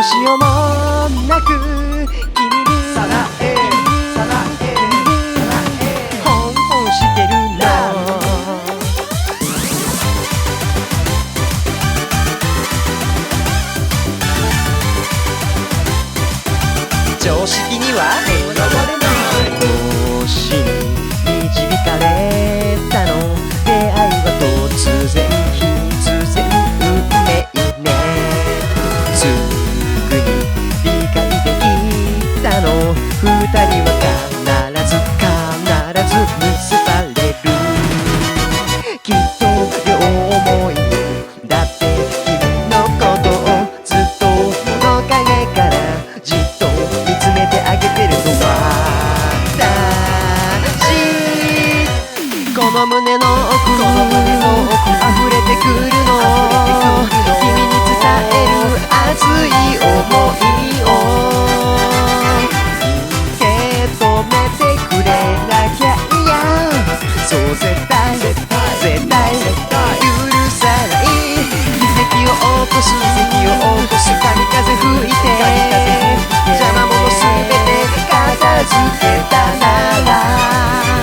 うしようもなく君にさらえさらえさらえホンホンしてるの常識にはとらわれない星に導かれたの出会いは突然必然運命ねすぐに理解できたの二人は必ず結ばれるきっと両思いだって君のことをずっと物陰からじっと見つめてあげてるの私この胸の奥溢れてくるの君に伝える熱い想いを受け止めてくれなきゃいやそう絶対許さない奇跡を起こす神風吹いて邪魔者すべて片付けたなら